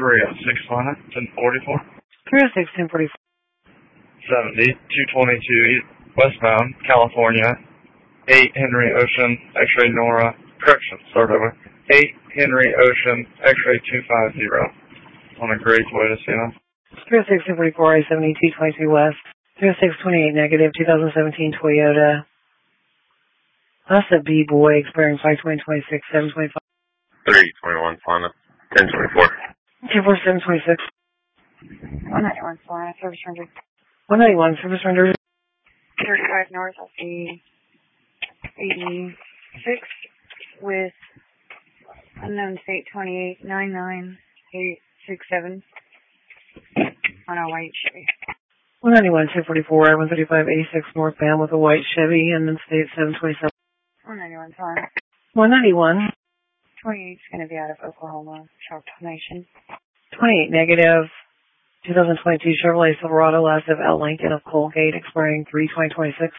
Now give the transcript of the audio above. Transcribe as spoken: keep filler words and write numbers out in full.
three oh six Honda, ten forty-four. three oh six, ten forty-four. seventy, two twenty-two westbound, California. eight Henry Ocean, X-ray Nora, correction, start over. eight Henry Ocean, X-ray two fifty on a gray Toyota Sienna. three oh six, ten forty-four, I seventy, two twenty-two west. three oh six, twenty-eight negative, twenty seventeen Toyota. That's a B-boy, expiring five twenty twenty-six, seven twenty-five. three twenty-one Honda, ten twenty-four. two four seven twenty-six. one ninety-one Florida, service rendered. one ninety-one, service rendered. thirty-five north of the eighty-six with unknown state twenty-eight nine nine eight six seven on a white Chevy. one ninety-one, two forty-four, I one thirty-five, eighty-six northbound with a white Chevy, and then state seven twenty-seven. one ninety-one Florida. one ninety-one. twenty-eight is going to be out of Oklahoma, Choctaw Nation. twenty-eight negative, twenty twenty-two Chevrolet Silverado, last of L Lincoln of Colgate, expiring three twenty twenty-six.